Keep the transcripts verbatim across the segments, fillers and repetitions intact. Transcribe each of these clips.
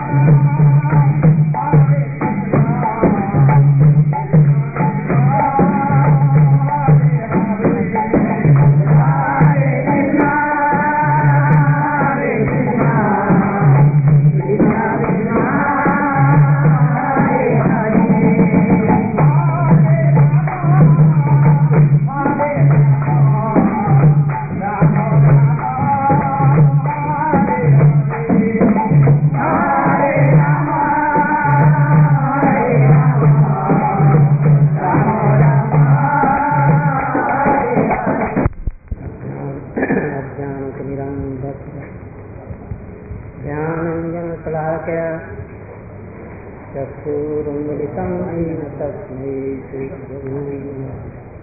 चक्षुरुन्मिलितं येन तस्मै श्रीगुरुवे नमः।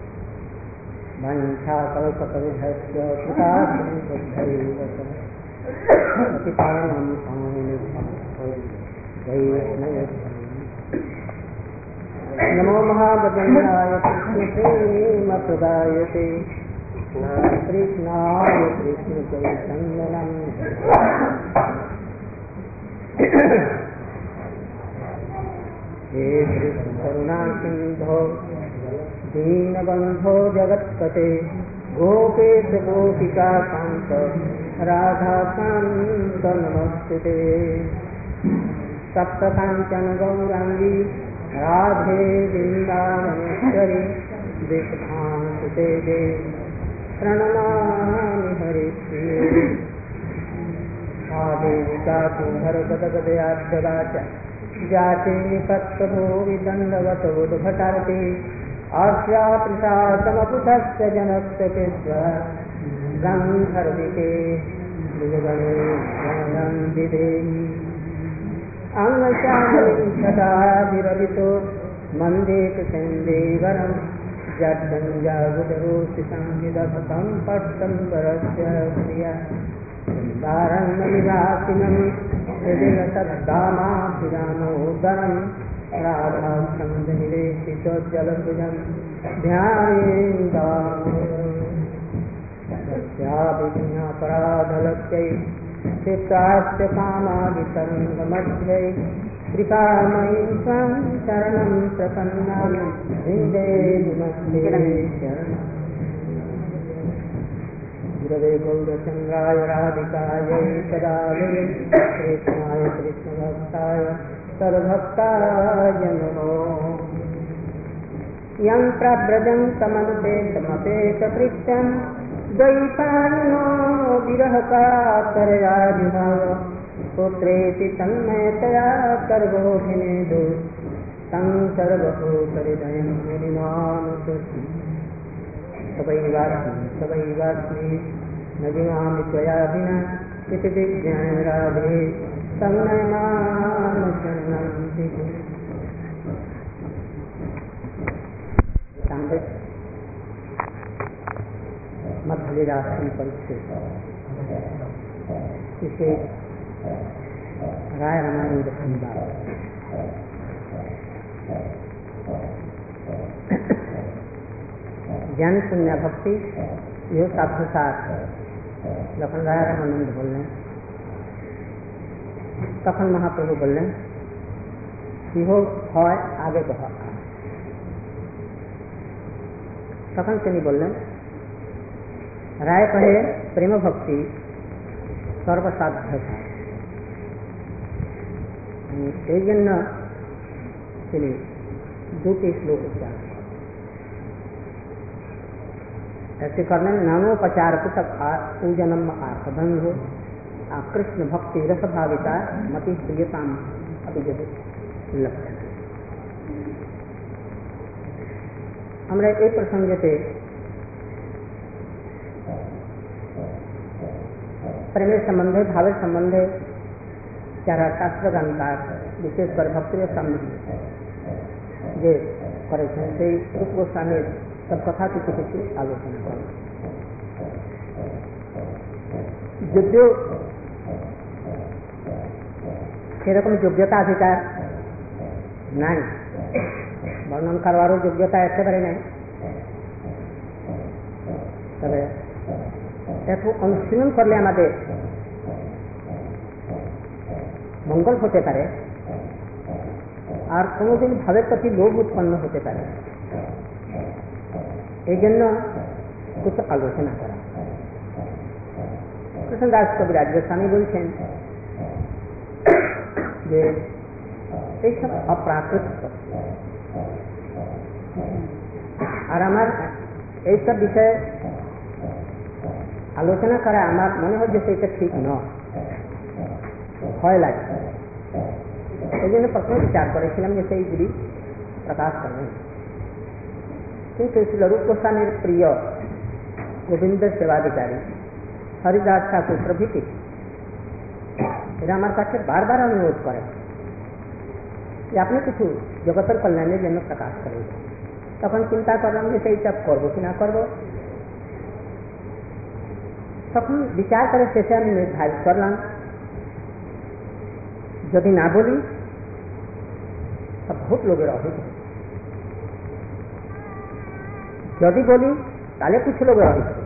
वञ्चाकल्पतरुभ्यश्च कृपासिन्धुभ्यैव पतितानां पावनेभ्यो वैष्णवेभ्यो नमो महाभद्राय कृष्णप्रेमप्रदायते कृष्णाय कृष्णचैतन्यं हे करुणासिन्धो दीनबन्धो जगत्पते गोपेश गोपिकान्त राधाकान्त नमस्ते। सप्तकाञ्चन गौराङ्गी राधे वृन्दावनेश्वरी विश्वान्ते दे प्रणमामि हरिप्रिये। आदेविका कुम्भरगदगदया जाते निपत्तभो विदण्डवतो उद्भटार्थे आस्यापृषासमपुषश्च जनस्य कृत्वा गन्धर्विके मृगगणे गणनन्दिदेहि अङ्गश्यामलिं सदा विरलितो मन्देत सेन्देवरं जड्डञ्जागुदरोषिसंविदभतं पट्टम्बरस्य प्रिया दारण्यनिवासिनं हृदयसद्दामाभिरामोदरं राधास्कन्धनिवेशितोज्ज्वलभुजं ध्यायेन्द्रास्याभिज्ञापराधलक्ष्यै चित्ताश्च कामादितरङ्गमध्ये कृपामयीं त्वां शरणं प्रपन्नामि वृन्दे नमस्ते शरणम्। गुरवे गौरचन्द्राय राधिकायै सदायै कृष्णाय कृष्णभक्ताय सर्वभक्ताय नमो। यं प्रव्रजं समनुपेतमपेतकृत्यं द्वैपायनो विरहकातरया विभाव पुत्रेति तन्मयतया सर्वोऽभिनेदो तं सर्वभूतहृदयं मुनिमानुतुष्टि सबैवास्मि सबैवास्मि न जीवामि त्वया विना इति विज्ञाय राधे संनयमानशरणं दिशि। मध्यलीलाश्रम परिच्छेद इसे राय रामानंद संवाद। ज्ञान शून्य भक्ति यो साधुसार যখন রায় রামানন্দ বললেন তখন মহাপ্রভু বললেন ইহ হয় আগে কহা। তখন তিনি বললেন রায় কহে প্রেম ভক্তি সর্বসাধ্য। এই জন্য তিনি দুটি শ্লোক উচ্চারণ ऐसे करने नामोपचार पुस्तक पूजनम आर्धबंधु कृष्ण भक्ति रस भाविता मति प्रियताम अभिजत लक्षण। আমরা এই প্রসঙ্গেতে প্রেমের সম্বন্ধে ভাবের সম্বন্ধে যারা শাস্ত্রগানকার বিশেষ করে ভক্তি সম্বন্ধে যে করেছেন সেই রূপ গোস্বামীর सब कथा की कुछ आलोचना कर যদিও সেরকম যোগ্যতা অধিকার নাই, বর্ণন করবারও যোগ্যতা একেবারে নাই, তবে একটু অনুশীলন করলে আমাদের মঙ্গল হতে পারে, আর কোনোদিন ভাবের প্রতি লোভ উৎপন্ন হতে পারে। এই জন্য কিছু আলোচনা করা। কৃষ্ণদাস কবিরাজ গোস্বামী বলছেন যে এইসব অপ্রাকৃত, আর আমার এইসব বিষয়ে আলোচনা করা আমার মনে হয় যে সেটা ঠিক নয়, ভয় লাগছে। এই জন্য প্রথমে বিচার করেছিলাম যে সেইগুলি প্রকাশ করবেন, কিন্তু শ্রীরূপ গোস্বামীর প্রিয় গোবিন্দ সেবাধিকারী হরিদাস ঠাকুর প্রভৃতি এরা আমার কাছে বারবার অনুরোধ করে যে আপনি কিছু জগতের কল্যাণের জন্য প্রকাশ করেন। তখন চিন্তা করলাম যে সেইটা করবো কি না করবো। তখন বিচার করে শেষে আমি নির্ধারিত করলাম যদি না বলি তো বহুত লোকের অভিযোগ, যদি বলি তাহলে কিছু লোকের অভিযোগ।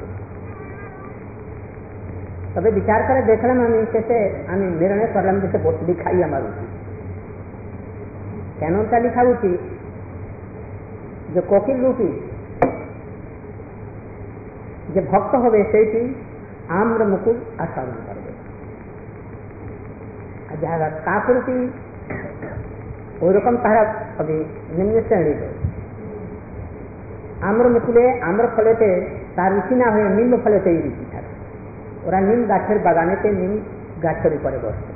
তবে বিচার করে দেখলাম আমি শেষে আমি নির্ণয় করলাম যে লিখাই আমার উচিত। কেন তা লিখা উচিত যে কোকিল রূপী যে ভক্ত হবে সেইটি আম্র মুকুল আস্বাদন করবে, আর যারা কাকরূপী ওই রকম তারা হবে নিম্ন শ্রেণীর। আম্র মুকুলে আম্র ফলেতে তার রুচি না হয়ে নিম্ন ফলেতেই রুচি থাকে। ওরা নিম গাছের বাগানেতে নিম গাছের উপরে বসে,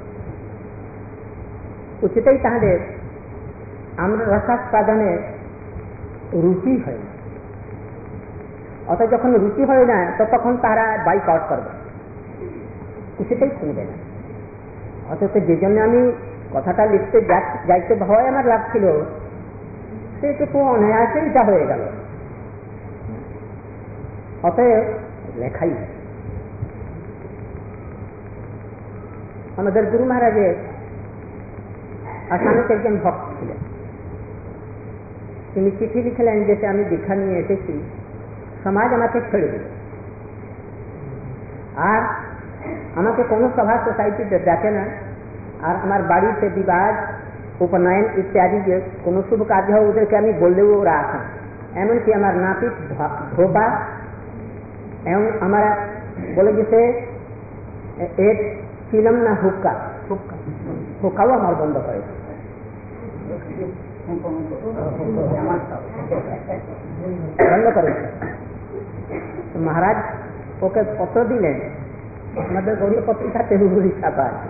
উচিতই তাহাদের আমরা রসাস্বাদনে রুচি হয় না। অত যখন রুচি হয় না তো তখন তারা বাইক আউট করবে, কিছুতেই শুনবে না। অথচ যে জন্য আমি কথাটা লিখতে যাইতে ভয় আমার লাগছিল সেটুকু অনায়াসেই যা হয়ে গেল। অতএব লেখাই। আমাদের গুরু মহারাজের আসামে একজন ভক্ত ছিলেন, তিনি চিঠি লিখলেন যে আমি দীক্ষা নিয়ে এসেছি, সমাজ আমাকে ছেড়ে দিল, আর আমাকে কোনো সভা সোসাইটিতে ডাকে না, আর আমার বাড়িতে বিবাদ উপনয়ন ইত্যাদি যে কোনো শুভ কাজ হয় ওদেরকে আমি বললেও ওরা আসেন। এমনকি আমার নাপিত ধোপা এবং আমার বলে গেছে এর ছিলাম না হুক্কা হুক্কাও আমার বন্ধ করেছে। বন্ধ করেছে। মহারাজ ওকে পত্র দিলেন, আমাদের গৌরী পত্রিকা তেলুগুলি ছাপা আছে,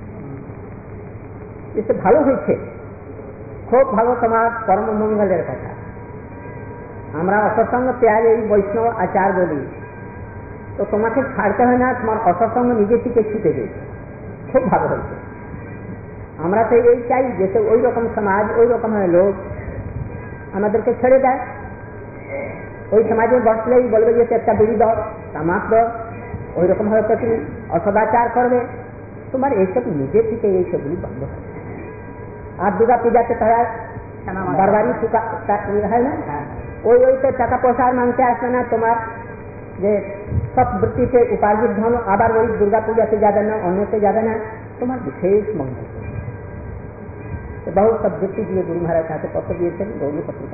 এতে ভালো হয়েছে, খুব ভালো, তোমার পরম মঙ্গলের কথা। আমরা অসৎসঙ্গ ত্যাগ এই বৈষ্ণব আচার বলি, তো তোমাকে ছাড়তে হয় না, তোমার অসৎসঙ্গ নিজে থেকে ছুটে গেছে, খুব ভালো হয়েছে। আমরা তো এই চাই যে ওই রকম সমাজ ওই রকমের লোক আমাদেরকে ছেড়ে দেয়। ওই সমাজে বসলেই বলবে যে একটা বিড়ি দাও, তামাক দাও, ওই রকম হয়তো তুমি অসদাচার করবে। তোমার এইসব নিজে থেকে এইসবগুলি বন্ধ হবে। আর দুর্গা পূজাতে তারা বারবারই হয় না, ওই ওইতে টাকা পয়সার মানতে আসবে না, তোমার যে সব বৃত্তিতে উপার্জিত ধন আবার ওই দুর্গা পূজাতে যাবে না, অন্যতে যাবে না, তোমার বিশেষ মঙ্গল। বহু সব ব্যক্তি দিয়ে গুরু মহারাজ কাছে পত্র দিয়েছেন, গৌরী পত্রিকা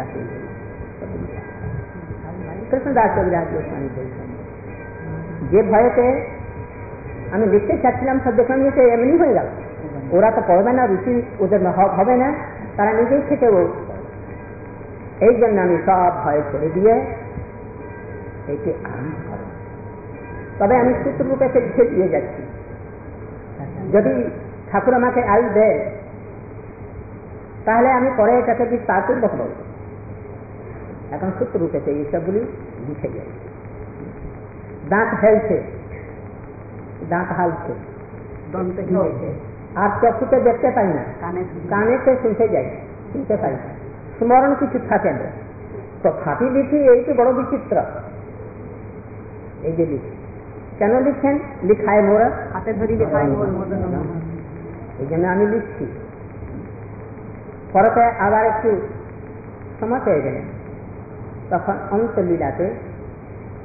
কৃষ্ণদাস কবিরাজ গোস্বামী বলছেন যে ভয়েতে আমি লিখতে চাচ্ছিলাম সব দেখলাম যে এমনি হয়ে গেল, ওরা তো পড়বে না, রুচি ওদের হবে না, তারা নিজেই থেকে ও। এই জন্য আমি সব ভয় ছেড়ে দিয়ে এইটি আরম্ভ করব। তবে আমি সূত্ররূপে লিখে দিয়ে যাচ্ছি, যদি ঠাকুর আমাকে আয়ু দেয় তাহলে আমি পরে এটাকে বিস্তারপূর্বক বলব। এখন সূত্ররূপে এইসবগুলি লিখে যাই। দাঁত হেলছে, দাঁত হালছে, আর চক্ষুতে দেখতে পাই না, কানেতে শুনতে যাই, শুনতে পাই না, স্মরণ কিছু থাকে না, তো খাতি লিখি, এইটি বড় বিচিত্র। এই যে লিখি কেন লিখছেন, লিখায় মোরা হাতে ধরি লিখায়, এই জন্য আমি লিখছি। পরতে আবার একটু সময় পেয়ে গেলেন, তখন অন্তলীলাতে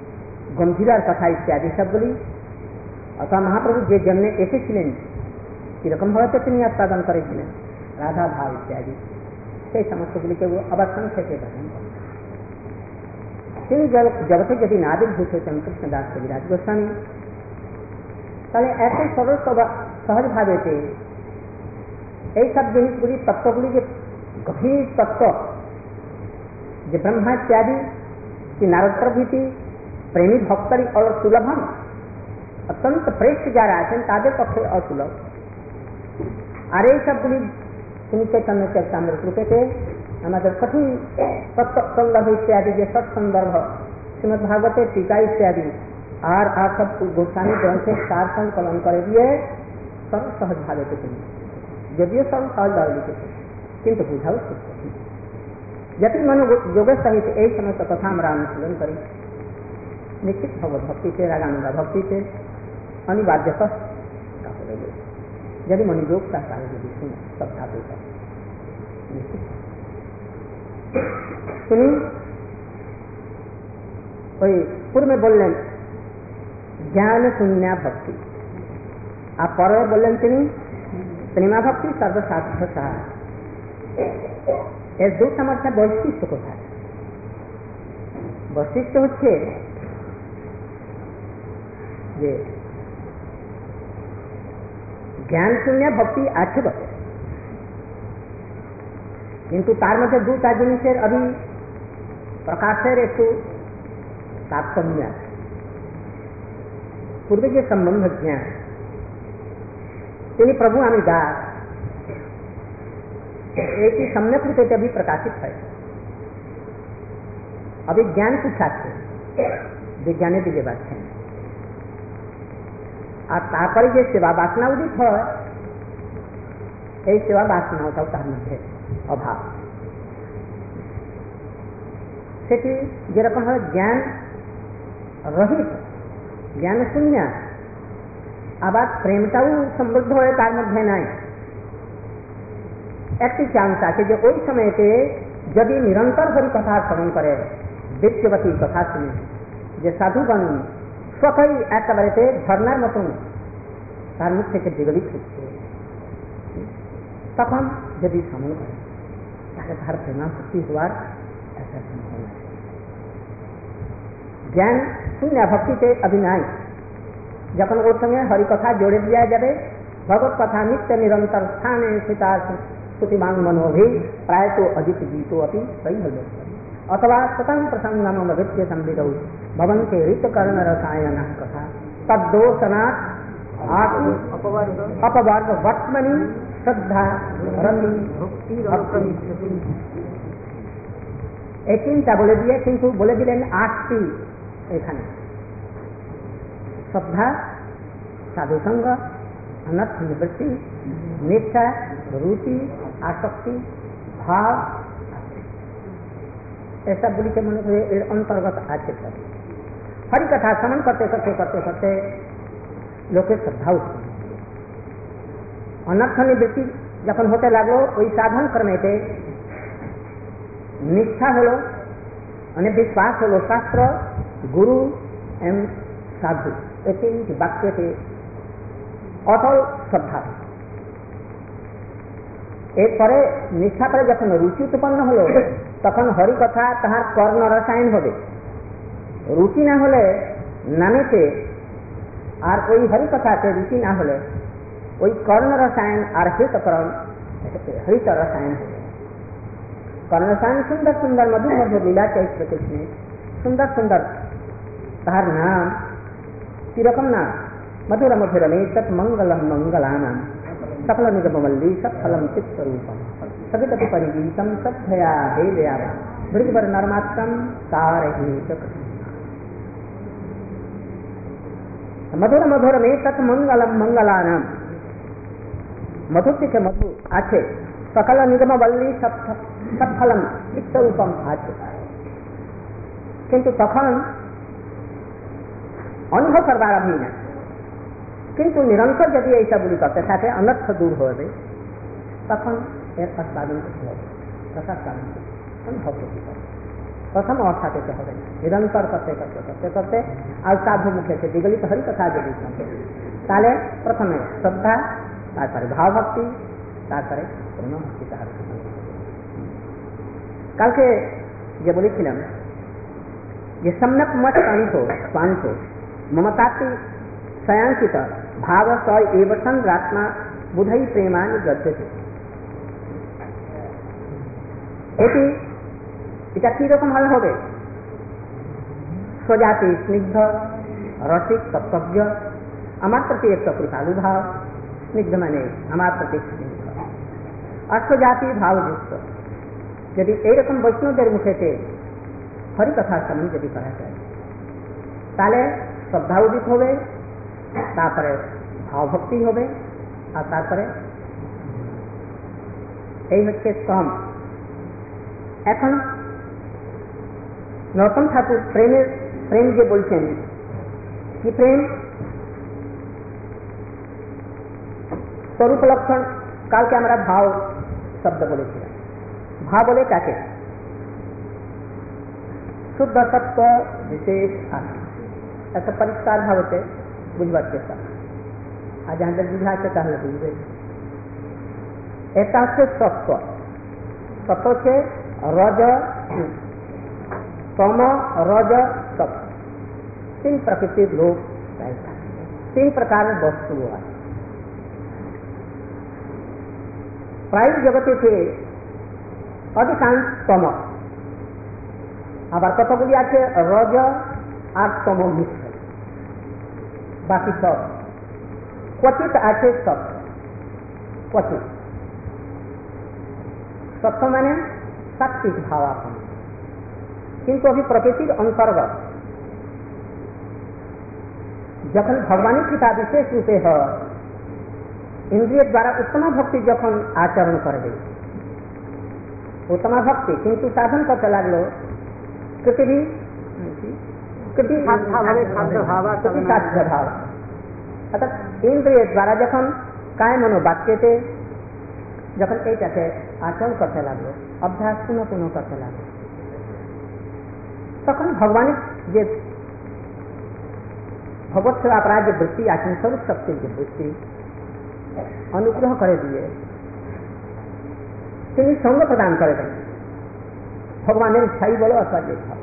গম্ভীরার কথা ইত্যাদি সবগুলি, অথবা মহাপ্রভু যে জন্যে এসেছিলেন কিরকম ভাবে তিনি আস্বাদন করেছিলেন, রাধা ভাব ইত্যাদি, সেই সমস্তগুলিকে অবস্থান থেকে গ্রহণ করেন। তিনি জগতে যদি না আবির্ভূত হয়েছেন কৃষ্ণদাস কবিরাজ গোস্বামী, তাহলে এত সরল সহজ ভাবেতে এই সব জিনিসগুলি, তত্ত্বগুলি, যে গভীর তত্ত্ব, যে ব্রহ্মা ইত্যাদি কি নারদ প্রভৃতি প্রেমী ভক্তরি অসুলভম, অত্যন্ত প্রেষ্ঠ যারা আছেন তাদের পক্ষে অসুলভ। আর এই সবগুলি তিনি চৈতন্য চরিতামৃত রূপেতে আমাদের কঠিন তত্ত্ব সন্দর্ভ ইত্যাদি, যে সৎসন্দর্ভ শ্রীমদ ভাগবতের टीका ইত্যাদি আর আর সব গোস্বামী গ্রন্থের সার সংকলন করে দিয়ে সরল সহজ ভাবে তিনি, যদিও সরল সহজ ভাবে লিখেছে কিন্তু বুঝাও খুব কঠিন। যদি মনোযোগের সহিত এই সমস্ত কথা আমরা অনুশীলন করি, নিশ্চিত হব ভক্তিতে, রাগানুगा ভক্তিতে অনিবার্যত কাপড়ে যদি মনোযোগ তার কালে যদি শুনে শ্রদ্ধা পেতে নিশ্চিত। তিনি ওই পূর্বে বললেন জ্ঞান শূন্যা ভক্তি, আর পরে বললেন তিনি প্রেমা ভক্তি সর্বশাস্ত্র সার। এর দুটা মধ্যে বৈশিষ্ট্য কোথায়? বৈশিষ্ট্য হচ্ছে যে জ্ঞান শূন্য ভক্তি আছে বটে, কিন্তু তার মধ্যে দুটা জিনিসের অভি প্রকাশের একটু তারতম্য আছে। পূর্বে যে সম্বন্ধ জ্ঞান, তিনি प्रभु আমি दास, एक ही सम्यक रूप से अभी प्रकाशित है। अभी ज्ञान पूछा थे, विज्ञाने दिव्य बात है, আর তারপরে যে সেবা বাসনা উদিত হয়, এই সেবা বাসনাটাও তার মধ্যে অভাব। সেটি যেরকম হয় জ্ঞান রহিত, জ্ঞান শূন্য, আবার প্রেমটাও সমৃদ্ধ হয়ে তার মধ্যে নাই। একটি চান্স আছে যে ওই সময়তে যদি নিরন্তর হরি কথা শ্রবণ করে, বিশ্ববতী কথা শুনে, যে সাধুগণ সকলেই একেবারেতে ঝর্ণার মতন তার মুখ থেকে বিগলিত হচ্ছে, তখন যদি শ্রবণ করে তাহলে তার প্রেমা ভক্তি হওয়ার একটা সম্ভাবনা আছে। জ্ঞান শূন্য ভক্তিতে অভিনয়, যখন ওর সঙ্গে হরিকথা জোড়ে দেওয়া যাবে, ভগবত কথা নিত্য নিরন্তর স্থানে সীতা শ্রুতিমান মনোভি প্রায় তো অজিত গীতো অতি সই হল, অথবা শতং প্রসঙ্গম অভিত্য সম্বিদৌ ভবন্তে ঋতকর্ণ রসায়ন কথা তদ্দোষনাথ आत्म अपवर्ग वर्तमनी श्रद्धा रति भक्ति। এই তিনটা বলে দিয়ে কিন্তু বলে দিলেন আটটি এখানে: শ্রদ্ধা, সাধুসঙ্গ, অনর্থ নিবৃত্তি, নিষ্ঠা, রুচি, আসক্তি, ভাব, ऐसा बोली के मन एর अंतर्गत আছে। हरि कथा श्रवण करते करते करते करते लोके श्रद्धा उठती, अनर्थ निवृत्ति যখন হতে লাগলো, ওই সাধন ক্রমেতে নিষ্ঠা হলো, মানে বিশ্বাস হলো শাস্ত্র, গুরু এবং সাধু, এই তিনটি বাক্যতে অটল শ্রদ্ধা। এরপরে নিষ্ঠা করে যখন রুচি উৎপন্ন হলো, তখন হরি কথা তাহার কর্ণ রসায়ন হবে। রুচি না হলে নামেতে, আর ওই হরি কথাতে রুচি না হলে ওই কর্ণ রসায়ন আর হৃতকরণ হৃত রসায়ন হবে। কর্ণ রসায়ন সুন্দর সুন্দর মধুর মধুর লীলা চৈত্র কৃষ্ণের সুন্দর সুন্দর, তাহার নাম কিরকম নাম? মধুর মধুর তৎ মঙ্গলম মঙ্গলানাম সকল নিগমল্লী সৎফলম চিত্তরূপম সবিতপি পরিগীতম সদ্ধয়া হেদয়া ভৃগবর নরমাত্রম তারহিত। মধুর মধুর মে তৎ মঙ্গলম মঙ্গলানাম, মধুর থেকে মধু আছে, সকল নিগমবল্লী সৎফলম চিত্তরূপম আছে। কিন্তু তখন অনুভব করবার অভি না, কিন্তু নিরন্তর যদি এইসবগুলি করতে থাকে অনর্থ দূর হবে, তখন এর আস্বাদন করতে হবে, রসাস্বাদন অনুভব করতে হবে। প্রথম অবস্থা পেতে হবে না, নিরন্তর করতে করতে করতে করতে আর সাধু মুখে সে বিগলিত হরি কথা যদি শুনবে, তাহলে প্রথমে শ্রদ্ধা, তারপরে ভাব ভক্তি, তারপরে প্রেম ভক্তি। তাহার কালকে যে বলেছিলাম যে সম্যক মত কান্ত স্বান্ত মমতাতি সয়াঙ্কিত ভাব স এব চন্দ্রাত্মা বুধই প্রেমানি গদ্যতে। এটি এটা কিরকম ভাবে হবে? স্বজাতি স্নিগ্ধ রসিক তত্ত্বজ্ঞ, আমার প্রতি একটা কৃপালু ভাব, স্নিগ্ধ মানে আমার প্রতি স্নিগ্ধ, অস্বজাতি ভাবযুক্ত। যদি এইরকম বৈষ্ণবদের মুখেতে হরিকথা শ্রবণ যদি করা যায় তাহলে শ্রদ্ধা উদিত হবে, তারপরে ভাবভক্তি হবে, আর তারপরে এই হচ্ছে কম। এখন নরোত্তম ঠাকুর প্রেমের প্রেম যে বলছেন, কি প্রেম? স্বরূপ লক্ষণ কালকে আমরা ভাব শব্দ বলেছিলাম। ভাব বলে কাকে? শুদ্ধ সত্য বিশেষ আত্মা, একটা পরিষ্কার ভাব হতে বুঝবার চেষ্টা। আর যাদের বুঝা আছে তাহলে বুঝবে। এটা হচ্ছে সত্য। সত্য হচ্ছে রজ तम रज सत्व, तीन प्रकृति लोक तीन प्रकार वस्तु है। प्राय जगते थे अधिकांश तम, आबार कतगुली आछे रज और तम मिश्र, बाकी सब क्वचित आछे सत्व। क्वचित सत्व माने सात्विक भावापन, किंतु अभी प्रकृतिर अंतर्गत जखन भगवानी कृपा विशेष रूपे है, इंद्रिय द्वारा उत्तम भक्ति जखन आचरण करबे, उत्तम भक्ति किंतु साधन करते लागलो कृति भी कृति साध्य भाव, अर्थात इंद्रिय द्वारा जखन काय मनो वाक्यते जखन এইটাকে आचरण करते लागलो, अभ्यास पुनः पुनः करते लागलो, তখন ভগবানের যে ভগবত সেবা করার যে বৃত্তি আছেন, স্বরূপ শক্তির যে বৃত্তি অনুগ্রহ করে দিয়ে তিনি সঙ্গ প্রদান করে দেন। ভগবানের ইচ্ছাই বলো অথবা যে ইচ্ছা,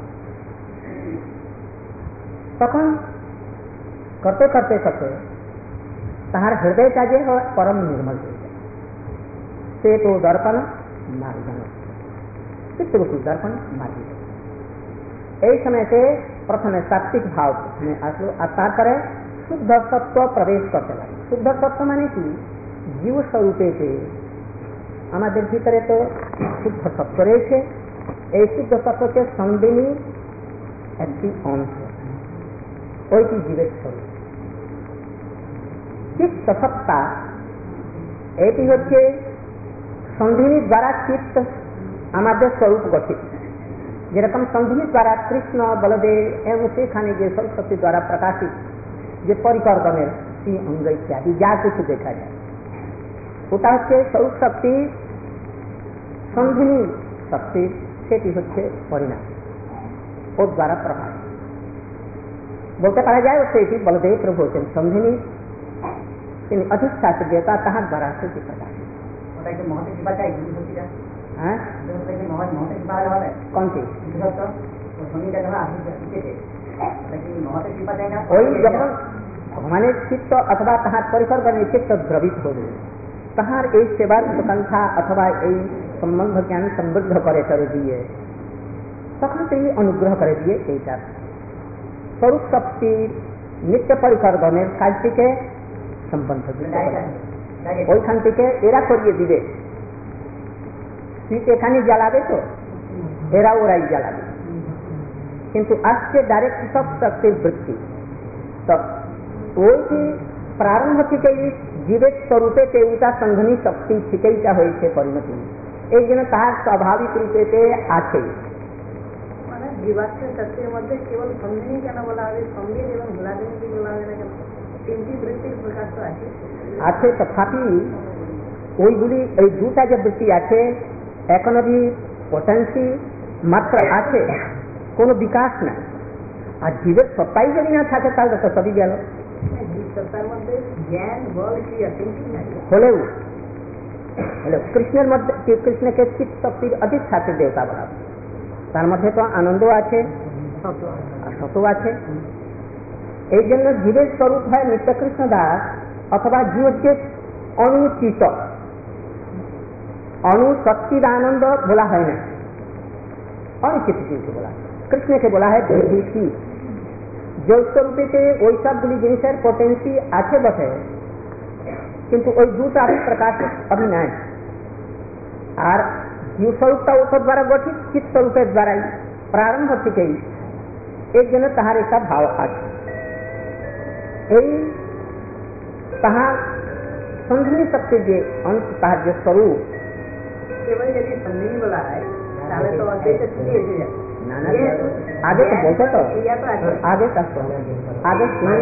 তখন করতে করতে করতে তাহার হৃদয়টা যে পরম নির্মল হয়ে যায়। সে তো দর্পণ মার্জন, চিত্তরূপী দর্পণ মার্জন। এই সময়তে প্রথমে সাত্বিক ভাব আসলো, আর তারপরে শুদ্ধ সত্য প্রবেশ করতে লাগে। শুদ্ধ সত্য মানে কি? জীব স্বরূপেতে আমাদের ভিতরে তো শুদ্ধ সত্য রয়েছে, এই শুদ্ধ সত্যকে সন্দিনী একটি অংশ, ওইটি জীবের স্বরূপ। চিত্ত সত্তা এটি হচ্ছে সন্ধিনী দ্বারা চিত্ত আমাদের স্বরূপ গঠিত। যেরকম সন্ধিনী দ্বারা কৃষ্ণ বলদেব এবং সেখানে যে স্বরূপ শক্তি দ্বারা প্রকাশিত যে পরিকর্গণের শ্রী অঙ্গ ইত্যাদি যা কিছু দেখা যায়, ওটা হচ্ছে স্বরূপ শক্তি, সন্ধিনী শক্তি, সেটি হচ্ছে পরিণাম, ওর দ্বারা প্রকাশ বলতে পারা যায়। সেটি বলদেব প্রভু হচ্ছেন সন্ধিনী, তিনি অধিষ্ঠাত্র দেবতা, তাহার দ্বারা সেটি প্রকাশ। হ্যাঁ, কোনটি? ওই যখন ভগবানের চিত্ত অথবা তাহার পরিকর্গণের চিত্ত দ্রবিত হবে, তাহার এই সেবার প্রকাঙ্ক্ষা অথবা এই সম্বন্ধ জ্ঞান সমৃদ্ধ করে করে দিয়ে তখন তিনি অনুগ্রহ করে দিয়ে এইটা স্বরূপ শক্তির নিত্য পরিকর্গণের কাজটিকে সম্বন্ধ ওইখান থেকে এরা করিয়ে দিবে। এখানে জ্বালাবে তো এরা ওরাই জ্বালাবে, কিন্তু আসছে ডাইরেক্ট সব শক্তির বৃত্তি। তো ওইটি প্রারম্ভ থেকেই জীবের স্বরূপে ওটা সন্ধানী শক্তি থেকেইটা হয়েছে পরিণতি, এই জন্য তার স্বাভাবিক রূপেতে আছে। মানে জীবাত্ম শক্তির মধ্যে কেবল সন্ধানী কেন বলা হবে? সঙ্গীত এবং ভোলাদেবী বলা হবে না কেন? তিনটি বৃত্তির প্রকাশ তো আছে আছে তথাপি ওইগুলি এই দুটা যে বৃত্তি আছে এখন অবধি পোটেন্সি মাত্র আছে, কোনো বিকাশ নাই। আর জীবের সত্তাই যদি না থাকে তাহলে তো সবই গেল। তার মধ্যে জ্ঞান বল ক্রিয়া তিনটি নাই হলেও হলেও কৃষ্ণের মধ্যে কৃষ্ণকে চিৎ শক্তির অধিষ্ঠাত্রী দেবতা বলা, তার মধ্যে তো আনন্দ আছে আর সত্য আছে। এই জন্য জীবের স্বরূপ হয় নিত্যকৃষ্ণ দাস, অথবা জীব হচ্ছে অনুচিত, অনুসচ্চিদানন্দ বলা হয় না, অনুচিত জীবকে বলা হয়। কৃষ্ণকে বলা হয় বিদেশী। যোগস্বরূপেতে ওই সবগুলি জিনিসের পোটেন্সি আছে বটে, কিন্তু ওই দুটা আমি প্রকাশিত অভি নাই। আর জীব স্বরূপটা ওষুধ দ্বারা গঠিত, চিৎ স্বরূপের দ্বারাই প্রারম্ভ থেকেই, এর জন্য তাহার একটা ভাব আছে। এই তাহার সন্ধানী শক্তির যে অংশ, তাহার যে স্বরূপ, কেবল যদি সন্ধানী বলা হয় তাহলে তো অদ্বৈত ছুটি এসে যায়। না না আগে তো বলতো তো, আগে কাজ আগে শুনুন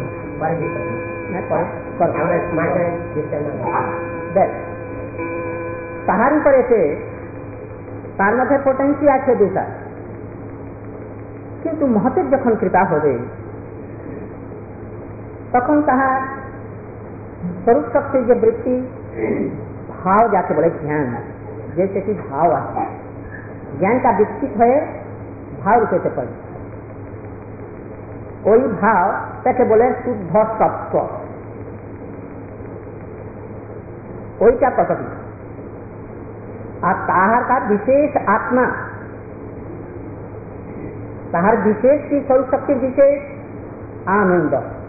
দেখ তাহার উপরে তার মধ্যে পোটেন্সি আছে দুটা, কিন্তু মহতের যখন কৃপা হবে তখন তাহার স্বরূপ শক্তির যে বৃত্তি ভাব যাকে বলে জ্ঞান, যে সেটি ভাব আছে, জ্ঞানটা বিকশিত হয়ে ভাব রূপেতে পড়ে, ওই ভাব তাকে বলে শুদ্ধ সত্ত্ব, ওইটা প্রকৃতি। আর তাহার কার বিশেষ আত্মা, তাহার বিশেষ কি স্বরূপ শক্তির বিশেষ আনন্দ,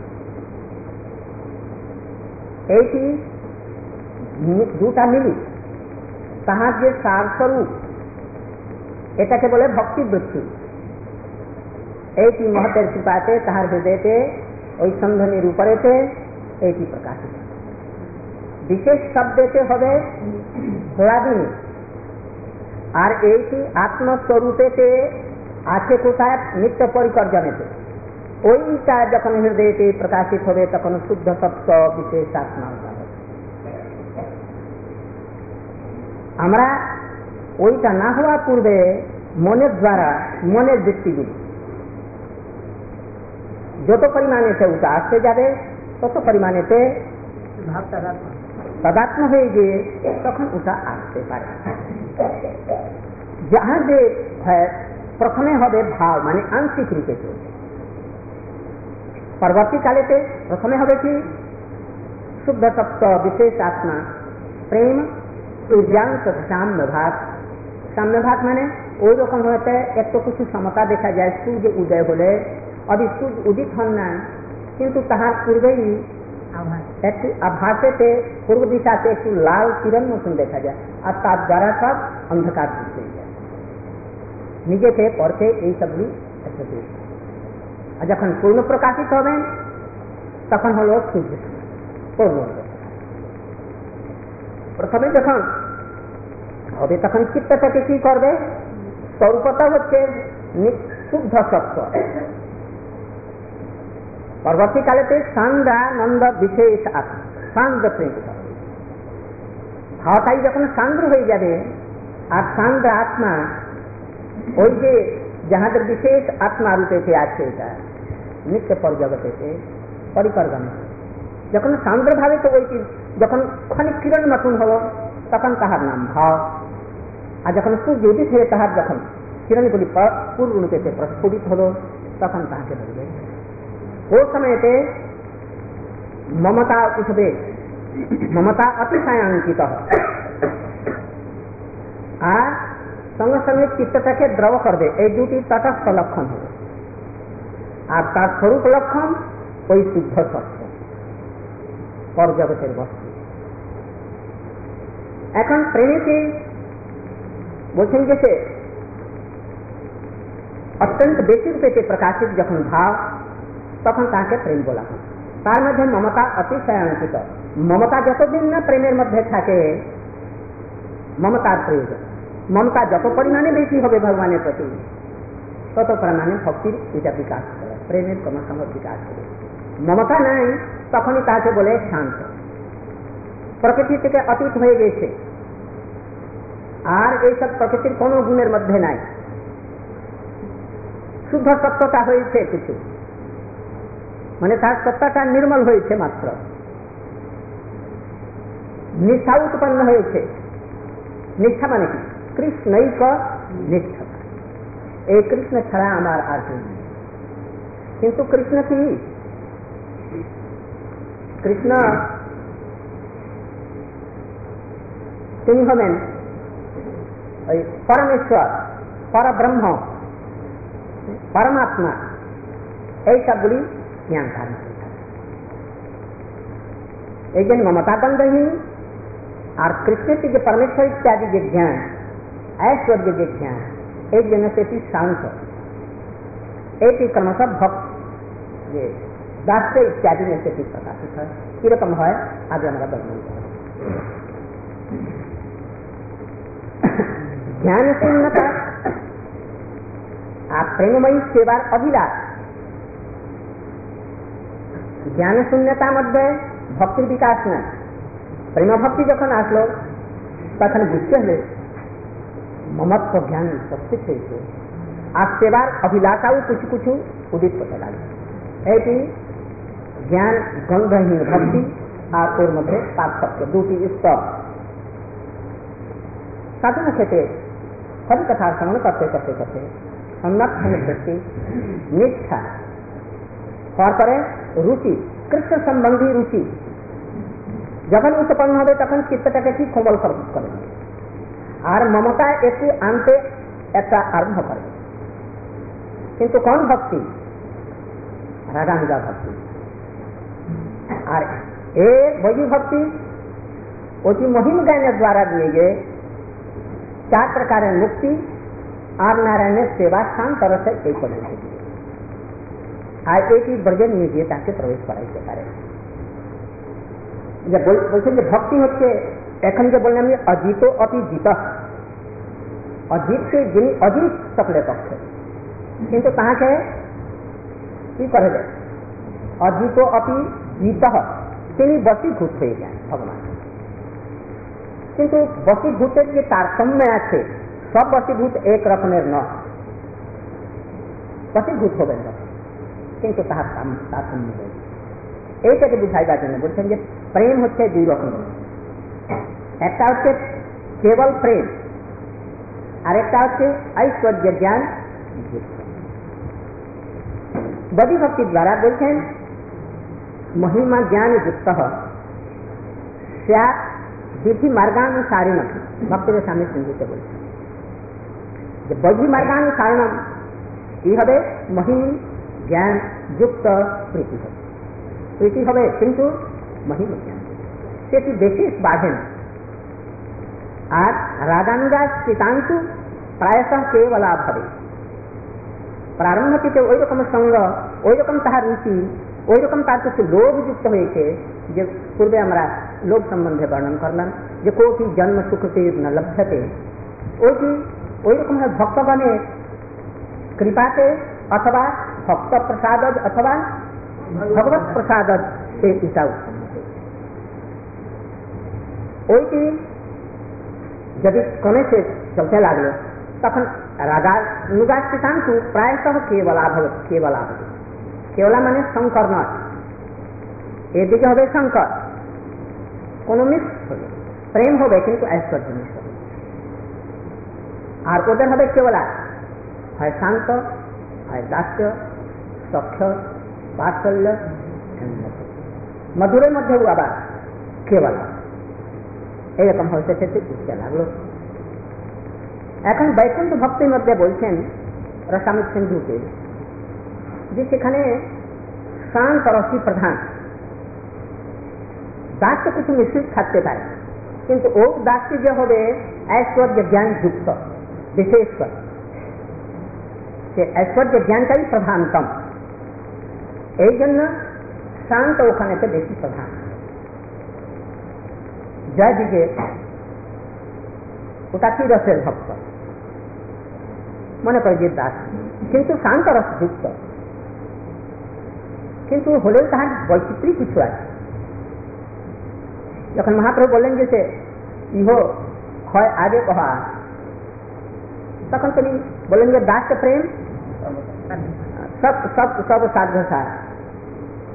এইটি দুটা মিলি তাহার যে সার স্বরূপ, এটাকে বলে ভক্তিবৃত্তি। এইটি মহতের কৃপাতে তাহার হৃদয়তে ওই সন্ধানীর উপরেতে এইটি প্রকাশিত। বিশেষ শব্দতে হবে হলাদিনী, আর এইটি আত্মস্বরূপেতে আছে কোথায়? নিত্য পরিকর্জনেতে। ওইটা যখন হৃদয়তে প্রকাশিত হবে তখন শুদ্ধ সত্য বিশেষ আত্মা হবে। আমরা ওইটা না হওয়ার পূর্বে মনের দ্বারা, মনের বৃত্তিগুলি যত পরিমাণেতে ওটা আসতে যাবে তত পরিমাণেতে তদাত্ম হয়ে গিয়ে তখন ওটা আসতে পারে। যাহা যে প্রথমে হবে ভাব, মানে আংশিক রূপে, পরবর্তীকালেতে প্রথমে হবে কি শুদ্ধ সত্য বিশেষ আত্মা, প্রেম, সূর্যাঙ্ক সাম্যভাগ। সাম্যভাগ মানে ওই রকম হতে একটু কিছু সমতা দেখা যায়। সূর্য উদয় হলে অবি সূর্য উদিত হন না, কিন্তু তাহার পূর্বেই একটু আভাসেতে পূর্ব দিশাতে একটু লাল কিরণ মতন দেখা যায়, আর তার দ্বারা সব অন্ধকার হয়ে যায়। নিজেকে পড়তে এই সবগুলি একসাথে, আর যখন পূর্ণ প্রকাশিত হবেন তখন হল সূর্য পূর্ণ। প্রথমে যখন হবে তখন চিত্তটাকে কি করবে? স্বরূপতা হচ্ছে শুদ্ধ সত্য। পরবর্তীকালেতে সান্দ্রানন্দ বিশেষ আত্মা, সান্দ্র প্রেম ভাবটাই যখন সান্দ্র হয়ে যাবে, আর সান্দ্র আত্মা ওই যে যাহাদের বিশেষ আত্মা রূপেতে আছে, এটা নিত্য পরজগতেতে পরিকর্গণ, যখন সান্দ্র ভাবে তো ওইটি যখন খানিক কিরণ মতন হলো তখন তাহার নাম ভাব। আর যখন সূর্য উদিত হয়ে তাহার যখন কিরণগুলি পূর্ণ রূপেতে প্রস্ফুটিত হলো তখন তাহাকে বলবে। ওই সময়তে মমতা উঠবে, মমতা অতিশয়াঙ্কিত, আর সঙ্গে সঙ্গে চিত্তটাকে দ্রব করবে। এই দুটি তটস্থ লক্ষণ হবে, আর তার স্বরূপ লক্ষণ ওই শুদ্ধ সত্য পরজগতের বস্তু। এখন প্রেমীকে বলছেন যে সে অত্যন্ত বেশি রূপেতে প্রকাশিত যখন ভাব, তখন তাকে প্রেম বলা হয়। তার মধ্যে মমতা অতিশয়াঙ্কিত। মমতা যতদিন না প্রেমের মধ্যে থাকে মমতার প্রয়োজন। মমতা যত পরিমাণে বেশি হবে ভগবানের প্রতি তত পরিমাণে ভক্তির এটা বিকাশ করে, প্রেমের ক্রমশঃ বিকাশ করে। মমতা নাই তখনই তাকে বলে শান্ত, প্রকৃতি থেকে অতীত হয়ে গেছে, আর এইসব প্রকৃতির কোন গুণের মধ্যে নাই, শুদ্ধ সত্যতা হয়েছে কিছু। মানে তার সত্তাটা নির্মল হয়েছে মাত্র, নিষ্ঠা উৎপন্ন হয়েছে। নিষ্ঠা মানে কি? কৃষ্ণৈক নিষ্ঠা, এই কৃষ্ণ ছাড়া আমার আর কেউ নেই। কিন্তু কৃষ্ণ কি? কৃষ্ণ তিনি হবেন ওই পরমেশ্বর, পরব্রহ্ম, পরমাত্মা, এই সবগুলি জ্ঞান ধারণ করে থাকে। এই জন্য মমতা বন্ধহীন আর কৃষ্ণের যে পরমেশ্বর ইত্যাদি যে জ্ঞান, ऐश्वर्य যে জ্ঞান, এই জন্য সেটি শান্ত। এইটি ক্রমশ ভক্ত যে দাস্য ইত্যাদি में সেটি প্রকাশিত হয়। কিরকম হয় আগে আমরা বর্ণন করব। জ্ঞান শূন্যতা আর প্রেমময়ী সেবার অভিলাষ। জ্ঞান শূন্যতার মধ্যে ভক্তির বিকাশ না। প্রেম ভক্তি যখন আসলো তখন বুঝতে হলে মমত্ব জ্ঞান উপস্থিত হয়েছে, আর সেবার অভিলাষাও কিছু কিছু উদিত হতে লাগলো। এইটি জ্ঞান গন্ধহীন ভক্তি আর ওর মধ্যে পার্থক্য, দুটি স্তর। সাধনা ক্ষেত্রে হরিকথার শ্রবণ করতে করতে করতে সন্ন্যাসনের দৃষ্টি, নিষ্ঠা, তারপরে রুচি, কৃষ্ণ সম্বন্ধী রুচি যখন উৎপন্ন হবে তখন চিত্তটাকে ঠিক কোমল করে, আর মমতা একটু আনতে একটা আরম্ভ করে। কিন্তু কোন ভক্তি? রাগানুগা ভক্তি। আর এ বৈদিক ভক্তি অতি মহিম জ্ঞানের দ্বারা দিয়ে গিয়ে চার প্রকারের মুক্তি আর নারায়ণের সেবা শান্ত রসে এই পদ্ধতি, আর এটি ব্রজে নিয়ে গিয়ে তাকে প্রবেশ করাইতে পারে। বলছেন যে ভক্তি হচ্ছে, এখন যে বললাম যে অজিত অতি জিত, অজিতকে যিনি অজিত সকলের পক্ষে, কিন্তু তাহাকে কি করে দেয়? অজিত অতি জিত, তিনি বশীভূত হয়ে যান ভগবান। কিন্তু বশীভূতের যে তারতম্য আছে, সব বশীভূত এক রকমের নয়। বশীভূত হবেন না, কিন্তু তাহার তারতম্য রয়েছে। এইটাকে বুঝাইবার জন্য বলছেন যে প্রেম হচ্ছে দুই রকমের। একটা হচ্ছে কেবল প্রেম, আর একটা হচ্ছে ঐশ্বর্য জ্ঞান যুক্ত। বৈদিক ভক্তি দ্বারা বলছেন মহিমা জ্ঞান যুক্ত বিধি মার্গানুসারিণম। ভক্তের সামনে সিন্ধুতে বলছেন যে বৈধি মার্গানুসারিণম কি হবে? মহিম জ্ঞান যুক্ত প্রীতি হবে। প্রীতি হবে কিন্তু মহিম জ্ঞান, সেটি বেশি বাড়ে না। আর রাগানুগা চিতাংশু প্রায়শ কেবলা ভবে। প্রারম্ভ থেকে ওই রকম সঙ্গ, ওই রকম তাহার রুচি, ওই রকম তার কিছু লোভ যুক্ত হয়েছে, যে পূর্বে আমরা লোভ সম্বন্ধে বর্ণন করলাম যে কোটি জন্ম সুখতে ন লভ্যতে, ওইটি ওই রকম ভক্তগণের কৃপাতে অথবা ভক্ত প্রসাদ অথবা ভগবত প্রসাদ সে ইচ্ছা উৎপন্ন হয়েছে। ওইটি যদি কমে সে চলতে লাগলো তখন রাগানুগাশ্রিতাংশু প্রায়শঃ কেবলা ভবে। কেবলা ভবে, কেবলা মানে শঙ্কর নয়, এদিকে হবে শঙ্কর, কোন মিক্স হবে, প্রেম হবে কিন্তু ঐশ্বর্য মিক্স হবে। আর ওদের হবে কেবলা, হয় শান্ত, হয় দাস্য, সখ্য, বাৎসল্য, মধুরের মধ্যেও আবার কেবল এইরকম হয়েছে। সেটি বুঝতে লাগলো। এখন বৈকুণ্ঠ ভক্তির মধ্যে বলছেন রসামিত সিন্ধুকে যে সেখানে শান্ত রসই প্রধান। দাসকে কিছু মিশ্রিত থাকতে পারে, কিন্তু ও দাসটি যে হবে ঐশ্বর্য জ্ঞান যুক্ত বিশেষ করে, সে ঐশ্বর্য জ্ঞানটাই প্রধানতম। এই জন্য শান্ত ওখানেতে বেশি প্রধান। জয় দিকে ওটা কি রসের ভক্ত মনে করে যে দাস, কিন্তু শান্ত রস যুক্ত, কিন্তু হলেও তাহার বৈচিত্র্য কিছু আছে। যখন মহাপ্রভু বললেন যে সে ইহ হয় আগে কহা, তখন তিনি বললেন যে দাস প্রেম সব সব সব সাধ্য সার,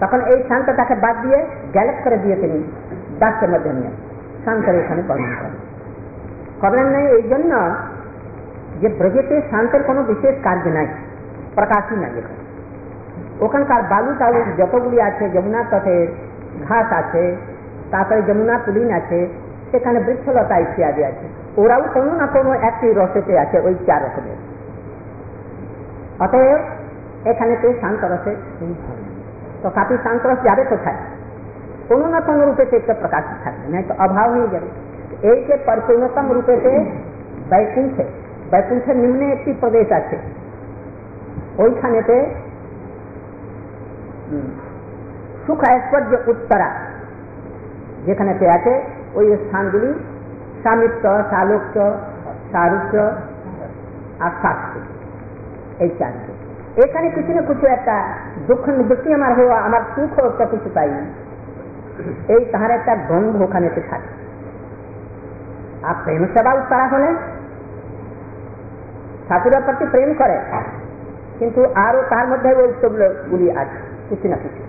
তখন এই শান্তটাকে বাদ দিয়ে গ্যালেপ করে দিয়ে তিনি দাসের মধ্যে নিয়ে শান্তের এখানে বর্ণনা করেন। করলেন নাই এই জন্য যে ব্রজেতে শান্তের কোনো বিশেষ কার্য নাই, প্রকাশই নাই। এখানে ওখানকার বালু টালু যতগুলি আছে, যমুনা তটে ঘাস আছে, তারপরে যমুনা পুলিন আছে, সেখানে বৃক্ষলতা ইত্যাদি আছে, ওরাও কোনো না কোনো একটি রসেতে আছে, ওই চার রকমের। অতএব এখানে তো শান্ত রসে তো কাপি শান্ত রস যাবে কোথায়? কোনো না কোনো রূপে একটা প্রকাশিত থাকবে, না তো অভাব হয়ে যাবে। এই যে পরিপূর্ণতম রূপেতে বৈকুণ্ঠে, বৈকুণ্ঠের নিম্নে একটি প্রদেশ আছে, ওইখানেতে সুখ ঐশ্বর্য উত্তরা যেখানেতে আছে, ওই স্থানগুলি সামিত্র, সালোক্য, সারুক্য আর শাস্ত্র, এই চারটি। এখানে কিছু না কিছু একটা দুঃখ নিবৃত্তি আমার হওয়া, আমার সুখ একটা কিছু পাই, এই তাহার একটা গন্ধ ওখানেতে থাকে। আর প্রেম সেবা উত্তরা হলে ঠাকুরের প্রতি প্রেম করে, কিন্তু আরো তার মধ্যে ওই সবগুলি আছে কিছু না কিছু।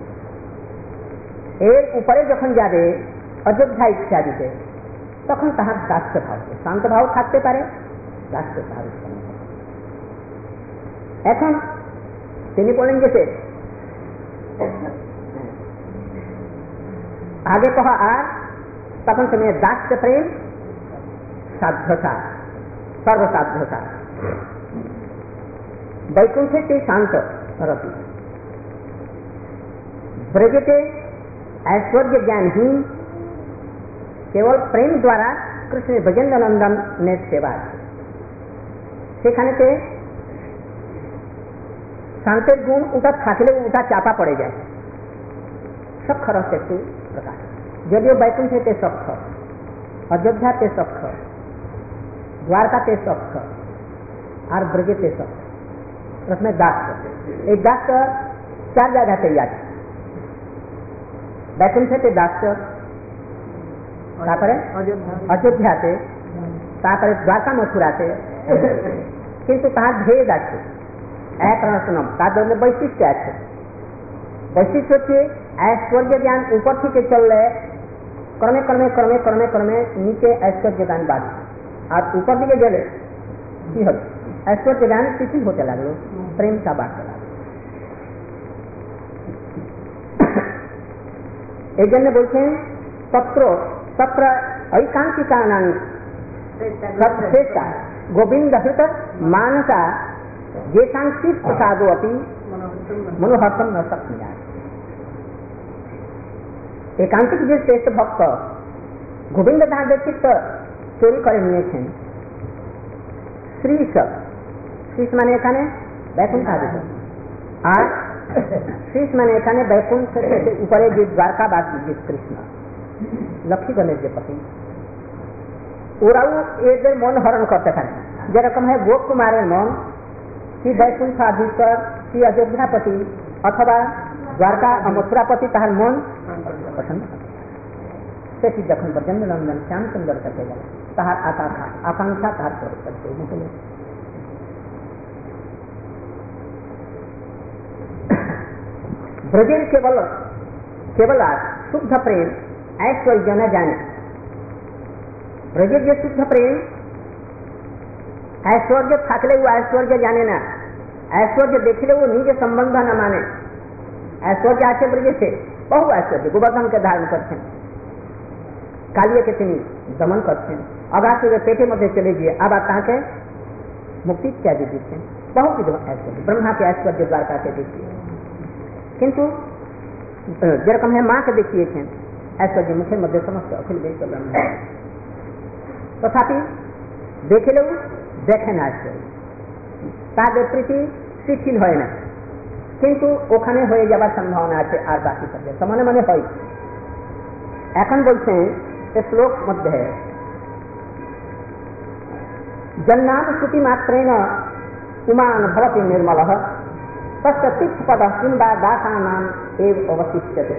এর উপরে যখন যাবে অযোধ্যা ইত্যাদিতে, তখন তাহার দাস্য ভাব, শান্ত ভাব থাকতে পারে, দাস্য ভাব। এখন তিনি বলেন যে আগে কহা আর তখন তুমি দাস্য প্রেম সাধ্যতা, সর্বসাধ্যতা। বৈকুণ্ঠে সেই শান্ত রতি, ব্রজেতে ऐश्वर्य ज्ञानहीन, केवल प्रेम द्वारा कृष्ण भजेंद्र नंदन ने सेवा, সেখানেতে শান্তের গুণ ওটা থাকলে ওটা চাপা পড়ে যায়। সক্ষ রস একটু প্রকাশ, যদিও বৈকুণ্ঠেতে সক্ষ, অযোধ্যাতে সক্ষ, দ্বারকাতে সক্ষ, আর ব্রজেতে সক্ষ। প্রথমে দাস, এই দাস চার জায়গাতেই আছে। বৈকুণ্ঠেতে দাস্য, তারপরে অযোধ্যাতে, তারপরে দ্বারকা মথুরাতে, কিন্তু তাহার ভেদ আছে, এক রসনম, তার জন্য বৈশিষ্ট্য আছে। বৈশিষ্ট্য হচ্ছে ঐশ্বর্য জ্ঞান উপর থেকে চললে ক্রমে ক্রমে ক্রমে ক্রমে ক্রমে নিচে ঐশ্বর্য জ্ঞান বাড়ছে, আর উপর দিকে গেলে কি হবে? ঐশ্বর্য জ্ঞান শিথিল হতে লাগলো, প্রেমটা বাড়তে লাগলো। এই জন্য বলছেন তত্র তত্র ঐকান্তিকানাং শ্রেষ্ঠা গোবিন্দ হৃত মানসা যে সাংচিত প্রসাদো অপি মনোহর্ষম ন শক্নুয়া। একান্তিক যে শ্রেষ্ঠ ভক্ত গোবিন্দ তাহার ব্যক্তিত্ব চুরি করে নিয়েছেন। শ্রীশ, শ্রীশ মানে এখানে বৈকুণ্ঠ, আর শ্রীশ মানে এখানে বৈকুণ্ঠ উপরে যে দ্বারকাবাসী যে কৃষ্ণ, লক্ষ্মীগণের যে পতি, ওরাও এদের মন হরণ করতে পারে। যেরকম হয় গোপ কুমারের মন কি বৈকুণ্ঠাধীশ্বর, কি অযোধ্যাপতি অথবা দ্বারকা মথুরাপতি, তাহার মন পছন্দ করে। সেটি যখন ব্রজেন্দ্র নন্দন শ্যামসুন্দর কাছে গেল, তাহার আকাঙ্ক্ষা আকাঙ্ক্ষা তাহার করতে মুখে। ব্রজের কেবল কেবল আর শুদ্ধ প্রেম ऐश्वर्य न जाने। ব্রজের যে শুদ্ধ প্রেম, ऐश्वर्य থাকলে ও ऐश्वर्य জানে না, ऐश्वर्य দেখলে ও নিজে সম্বন্ধ না মানে। ऐश्वर्य আছে ব্রজেতে, বহু ऐश्वर्य, গোবর্ধনকে ধারণ করছেন, কালিয়াকে তিনি দমন করছেন, অগাসুরের পেটের মধ্যে চলে গিয়ে আবার তাকে মুক্তি ইত্যাদি দিচ্ছেন, বহুবিধ ऐश्वर्य, ব্রহ্মাকে ऐश्वर्य দ্বারকাকে দেখিয়ে। কিন্তু যেরকম হ্যাঁ মাকে দেখিয়েছেন ऐश्वर्य মুখের মধ্যে সমস্ত অখিল বিশ্ব ব্রহ্ম, তথাপি দেখলেও দেখে না ऐश्वर्य, তাদের প্রীতি শিথিল হয় না, কিন্তু ওখানে হয়ে যাবার সম্ভাবনা আছে। আর বাকি সব সমানে মানে হয়। এখন বলছেন শ্লোক মধ্যে জন্নাম শ্রুতি মাত্রেণ উমান ভবতি নির্মলঃ তস্য তিক্তপদঃ কিংবা দাসানাম এব অবশিষ্যতে।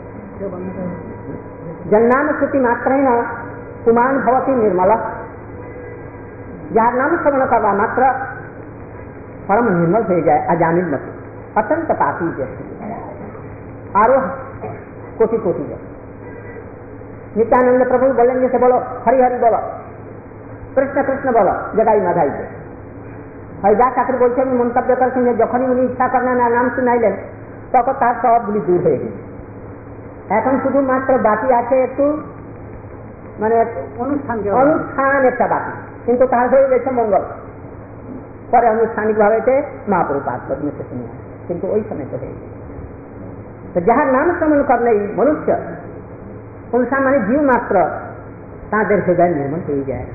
জন্নাম শ্রুতি মাত্রেণ উমান ভবতি নির্মলঃ, যার নাম শ্রবণ করবা মাত্র পরম নির্মল হয়ে যায়, অজামিল মতো অত্যন্ত পাপী ব্যক্তি। आरो कोटि कोटि लोग। नित्यानंद प्रभु बोलेंगे से बोलो हरि हरि बोलो, कृष्ण कृष्ण बोलो, जगाई माधाई के हरिदास ठाकुर बोलते मंतव्य करते जखनी उन्हें इच्छा करना ना नाम सुनाइलें तक तार सबगुली दूर हो गए। এখন শুধুমাত্র বাকি আছে একটু মানে অনুষ্ঠান অনুষ্ঠান একটা বাকি, কিন্তু তার হয়ে গেছে মঙ্গল। পরে আনুষ্ঠানিকভাবে মহাপ্রভু পাঠ করতে শুনে, কিন্তু ওই সময় তো হয়ে গেছে। তো যাহার নাম শ্রবণ করলে মনুষ্য পুংসা মানে জীব মাত্র তাদের হৃদয় নির্মল হয়ে যায়।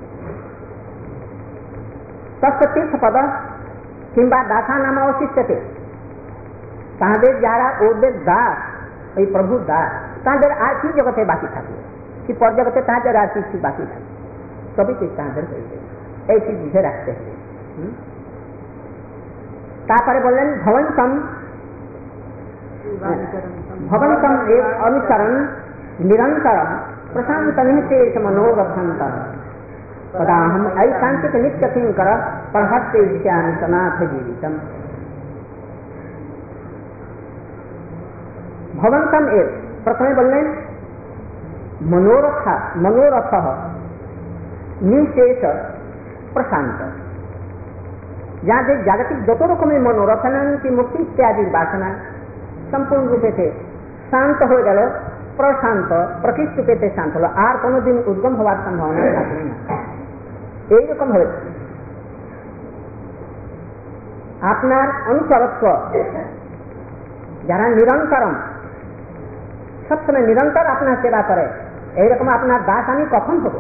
তত্ত্ব তীর্থপদ কিংবা দাসা নামা অশিষ্যতে তাদের যারা ওদের দাস, ওই প্রভু দাস, তাদের আর কি জগতে বাকি থাকে, কি পর জগতে তাদের আর কিছু বাকি থাকে, সবই ঠিক তাদের হয়ে যায়। এইটি বুঝে রাখতে হবে। তারপরে বললেন ভবন্তম ভবন্তম এর অনুসরণ নিরন্তরম প্রশান্ত নিঃশেষ মনোবন্ধ পদাহম ঐকান্তিক নিত্য কিঙ্কর প্রহস্তে জ্ঞান সনাথ জীবিতম। ভবন্তম এর প্রথমে বললেন মনোরথ মনোরথ নিঃশেষ প্রশান্ত, যাদের জাগতিক যত রকমের মনোরথ কি মুক্তি ইত্যাদির বাসনা সম্পূর্ণ রূপেতে শান্ত হয়ে গেল, প্রশান্ত প্রকৃষ্ট রূপেতে শান্ত হলো, আর কোনোদিন উদ্গম হওয়ার সম্ভাবনা থাকবে না। এইরকম হয়েছে আপনার অনুচরত্ব, যারা নিরন্তরম সবসময় নিরন্তর আপনার সেবা করে, এইরকম আপনার দাস আমি কখন হব?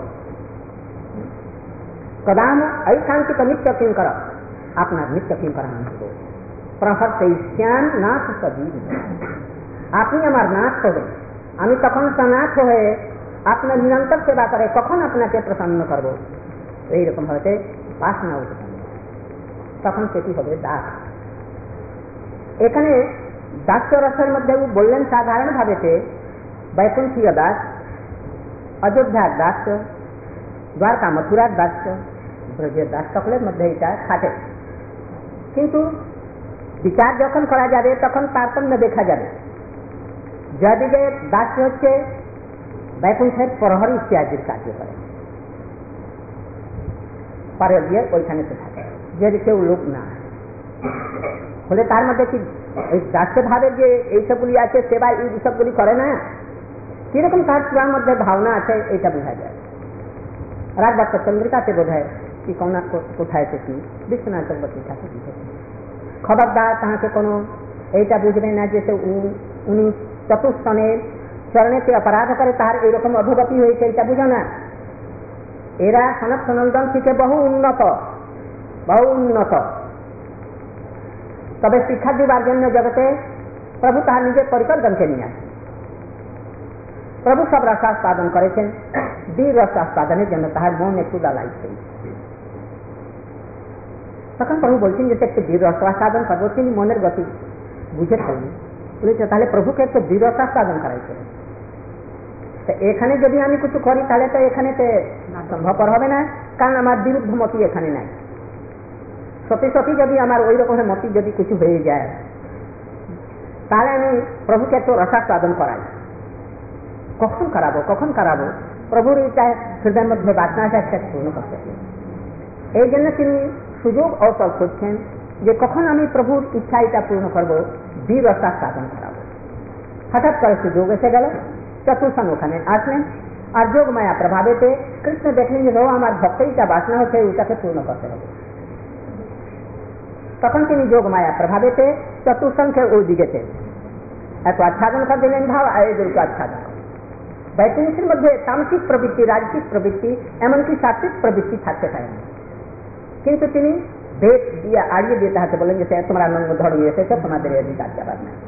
কদাম ঐকান্তিক নিত্য কিঙ্কর, আপনার নিত্য কিঙ্কর আমি হব। প্রহর্ষয়িষ্যাম নাথ সজীব, আপনি আমার নাথ হবেন, আমি তখন সনাথ হয়ে আপনার নিরন্তর সেবা করে কখন আপনাকে প্রসন্ন করব। এইরকম হতে বাসনা উৎপন্ন, তখন সেটি হবে দাস। এখানে দাস্য রসের মধ্যে বললেন সাধারণ ভাবেতে বৈকুণ্ঠীয় দাস, অযোধ্যার দাস, দ্বারকা মথুরার দাস, ব্রজের দাস, সকলের মধ্যে এটা খাটে। কিন্তু বিচার যখন করা যাবে তখন তারতম্য দেখা যাবে। যদিকে দাস হচ্ছে বৈকুণ্ঠের প্রহরী ইত্যাদির কার্য করে, পরে গিয়ে ওইখানে তো থাকে, যদি কেউ লোক না হলে তার মধ্যে কি ওই দাস্য ভাবের যে এইসবগুলি আছে সেবা এই সবগুলি করে না, কিরকম তার চূড়ার মধ্যে ভাবনা আছে এইটা বোঝা যায়। রাজবাক্য চন্দ্রিকাতে বোধ হয় কি কৌনা কোথায় কি বিশ্বনাথ চক্রবর্তী ঠাকুর লিখেছে, খবরদার তাহাকে কোনো এইটা বুঝবে না যে উনি চতুর্থনের চরণেতে অপরাধ করে তার এইরকম অধোগতি হয়েছে, এটা বুঝো না। এরা সনৎ সনন্দন থেকে বহু উন্নত বহু উন্নত, তবে শিক্ষা দিবার জন্য জগতে প্রভু তাহার নিজের পরিকর্জনকে নিয়ে আসে। প্রভু সব রসাস্বাদন করেছেন, বীর রসাস্বাদনের জন্য তাহার মন একটু দালাইছে। তখন প্রভু বলছেন যে একটু বীর রসাস্বাদন করবো, তিনি মনের গতি বুঝে ফেললেন, বলেছে তাহলে প্রভুকে একটু বীর রসাস্বাদন করাইছে। এখানে যদি আমি কিছু করি তাহলে তো এখানে সম্ভবপর হবে না, কারণ আমার বিরুদ্ধ মতি এখানে নাই। সত্যি সত্যি যদি আমার ওই রকমের মতি যদি কিছু হয়ে যায় তাহলে আমি প্রভুকে একটু রসাস্বাদন করাই। কখন করাবো কখন করাবো প্রভুর এইটা হৃদয়ের মধ্যে বাসনাটা একটা পূর্ণ করতে। এই জন্য তিনি সুযোগ অবসর করছেন যে কখন আমি প্রভুর ইচ্ছা এটা পূর্ণ করবো, বীর রসাস্বাদন করাবো। হঠাৎ করে সুযোগ এসে গেল, চতুর্থন ওখানে আসলেন, আর যোগ মায়া প্রভাবেতে কৃষ্ণ দেখলেন যে আমার ভক্তইটা বাসনা হচ্ছে ওটাকে পূর্ণ করতে হবে। তখন তিনি যোগ মায়া প্রভাবেতে চতুর্থনকে ওই দিকেতে এত আচ্ছাদন করে দিলেন ভাব, আর এদেরকে আচ্ছাদন। বৈকুণ্ঠের মধ্যে তামসিক প্রবৃত্তি, রাজসিক প্রবৃত্তি, এমনকি সাত্বিক প্রবৃত্তি থাকতে পারে না, কিন্তু তিনি বেদ দিয়ে আড়িয়ে দিয়ে তাহাকে বলেন যে তোমরা নঙ্গ ধর্মী এসেছ, তোমাদের অধিকার যাবার না।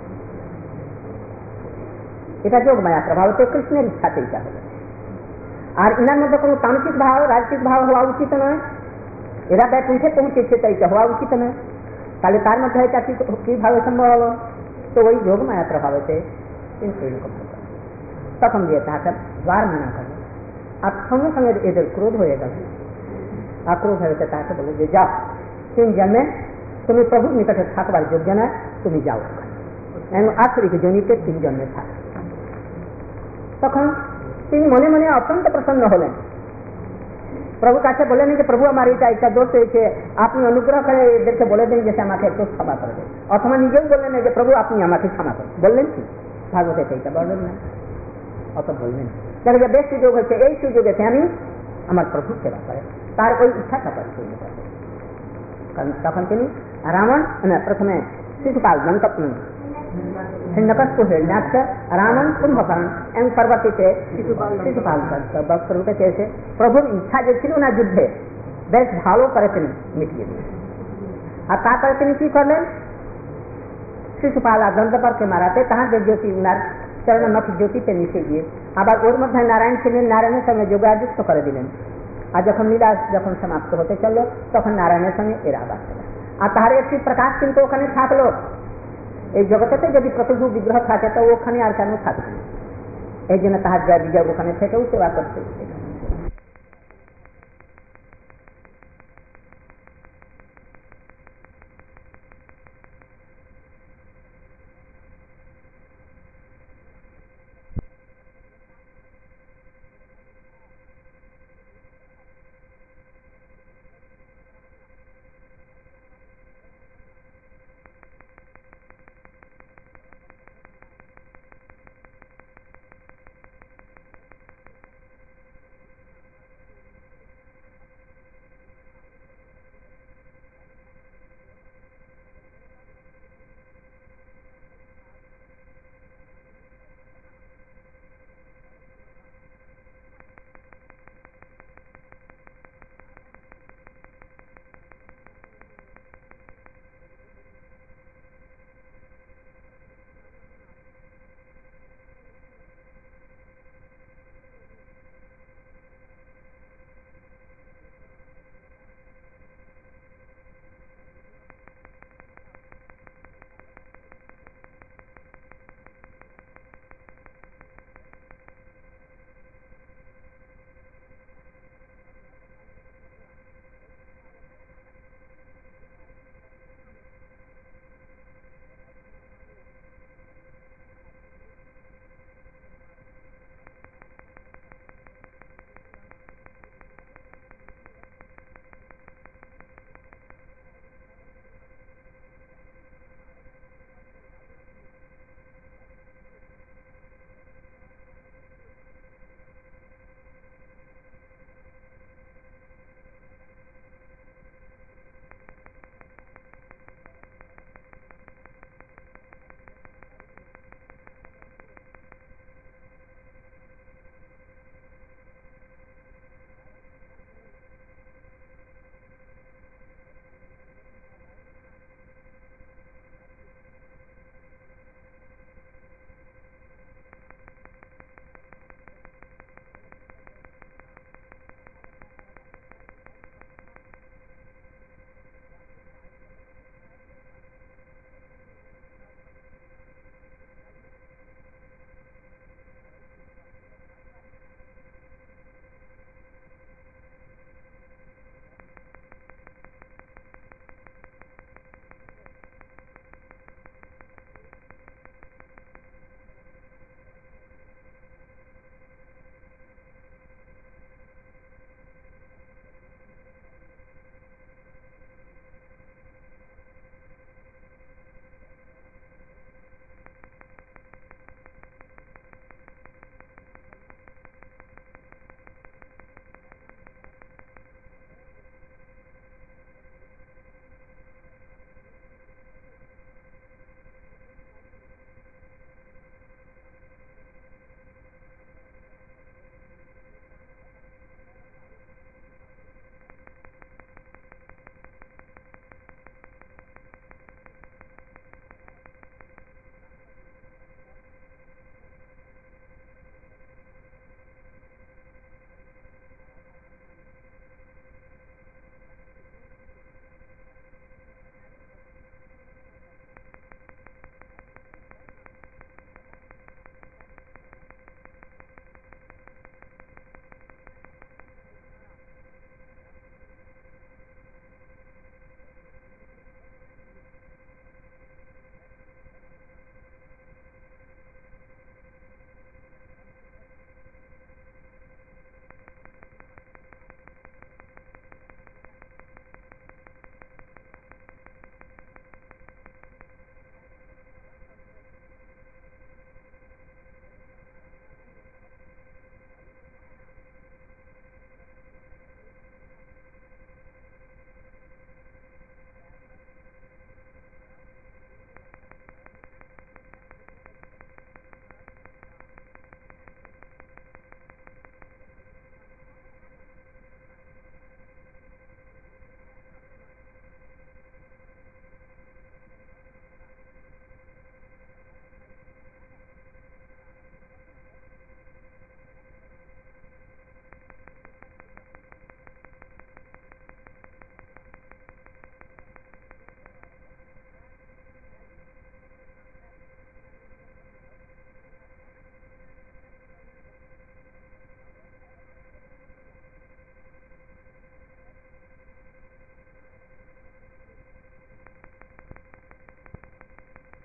এটা যোগ মায়া প্রভাবতে কৃষ্ণের ইচ্ছাতে এটা হবে। আর ইনার মধ্যে কোনো তামসিক ভাব রাজসিক ভাব হওয়া উচিত নয়, এরা বৈকুণ্ঠে পৌঁছেছে তাই এটা হওয়া উচিত নয়। তাহলে তার মধ্যে এটা কিভাবে সম্ভব হলো? তো ওই যোগ মায়া প্রভাবতে কিন্তু এরকম হতো। তখন দিয়ে তাহাকে দ্বার মানা করে, আর সঙ্গে সঙ্গে এদের ক্রোধ হয়ে গেল। আক্রোধ হয়েছে, তাকে বলে যে যাও, তিন জন্মে তুমি প্রভুর নিকটে থাকবার যোগ্য না, তুমি যাও। আসরিক জনিতে তিন জন্মে থাকে। তখন তিনি মনে মনে অত্যন্ত প্রসন্ন হলেন, প্রভুর কাছে বললেন যে প্রভু আমার এটা একটা দোষ হয়েছে, আপনি অনুগ্রহ করে এদেরকে বলে দেন যে আমাকে একটু ক্ষমা করে দেন। অথবা নিজেও বললেন যে প্রভু আপনি আমাকে ক্ষমা করেন। বললেন কি ভাগবতে এইটা বললেন না, অত বললেন দেখো যে বেশ সুযোগ হচ্ছে, এই সুযোগেতে আমি আমার প্রভু সেবা করে তার ওই ইচ্ছাটা করে পূর্ণ করবে। কারণ তখন তিনি রামন প্রথমে শিশুপাল हिरण्यकश्यप हिरण्याक्ष रावण कुंभकर्ण एवं पर्वती से शिशुपाल বস্ত্ররূপে চেয়েছে। প্রভুর ইচ্ছা যে ছিল না যুদ্ধে, বেশ ভালো করে তিনি মিটিয়ে দিলেন। আর তারপরে তিনি কি করলেন, শিশুপাল আর দন্তপরকে মারাতে তাহার যে জ্যোতি উনার চরণমুখ জ্যোতিতে মিশে গিয়ে আবার ওর মধ্যে নারায়ণ ছিলেন, নারায়ণের সঙ্গে যোগাযুক্ত করে দিলেন। আর যখন লীলা যখন সমাপ্ত হতে চললো তখন নারায়ণের সঙ্গে এর আবার চলে। আর তাহার একটি প্রকাশ কিন্তু ওখানে থাকলো। এই জগতেতে যদি প্রতিভু বিগ্রহ থাকে তো ওখানে আর কেন থাকবে, এই জন্য তাহার জয় বিজয় ওখানে থেকেও সেবা করতে।